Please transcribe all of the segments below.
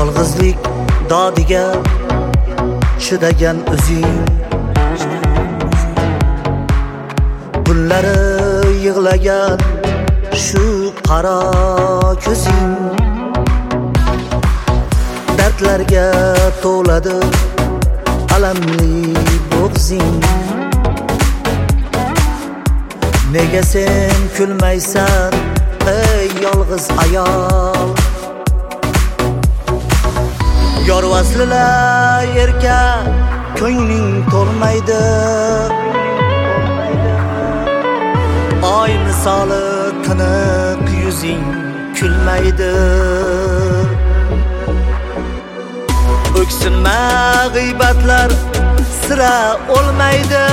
yolg'izlik dodiga chidagan o'zing, bunlari yig'lagan shu qaro ko'zing, dardlarga to'ladi alamli bo'g'zing. Nega sen kulmaysan ey yolg'iz ayol? Yor vaslila erka ko'ngling to'lmaydi, oy misoli tiniq yuzing kulmaydi. O'ksinma g'iybatlar sira o'lmaydi.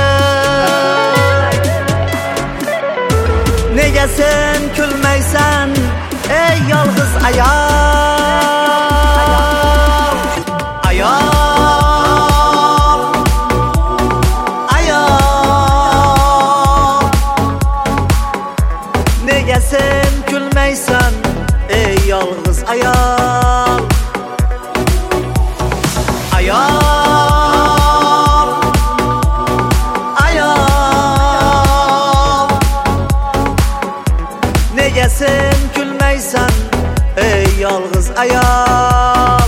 Nega sen kulmaysan ey yolg'iz ayol? Ayol, ayol, nega sen kulmaysan ey yolg'iz ayol? Ayol, ayol, nega sen kulmaysan ey yolg'iz ayol?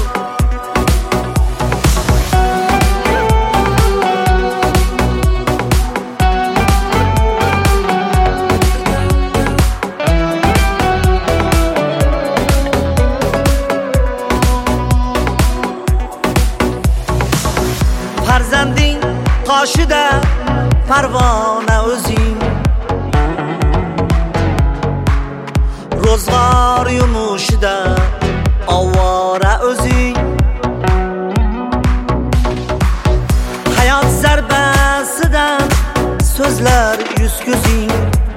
Farzanding qoshida parvona o'zing, ro'zg'or yumushida ovora o'zing, hayot zarbasidan so'zlar yuz ko'zing.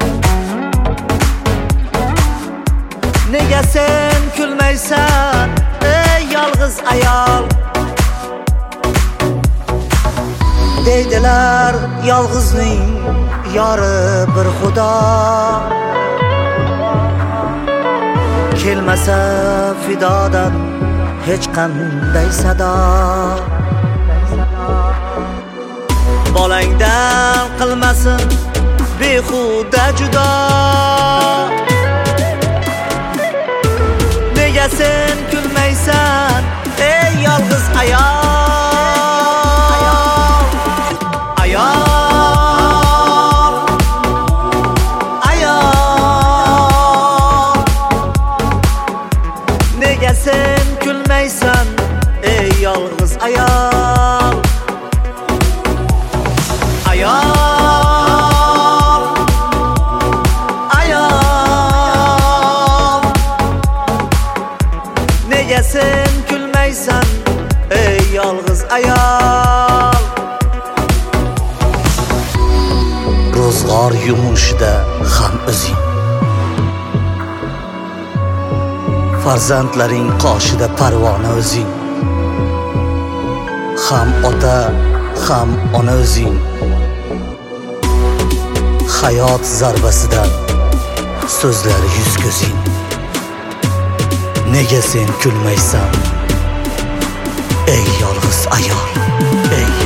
Nega sen kulmaysan ey yolg'iz ayol? Deydilar yolg'izning yori bir xudo, kelmasa fidodan hech qanday sado. Bolangdan qilmasin behuda judo. Nega sen kulmaysan ey yolg'iz ayol? Nega sen kulmaysan ey yolg'iz ayol? Ayol, ayol, nega sen kulmaysan ey yolg'iz ayol? Ro'zg'or yumushida ham o'zing, farzandlaring qoshida parvona o'zing, ham ota ham ona o'zing, hayot zarbasidan so'zlar yuz ko'zing. Nega sen kulmaysan ey yolg'iz ayol? Ey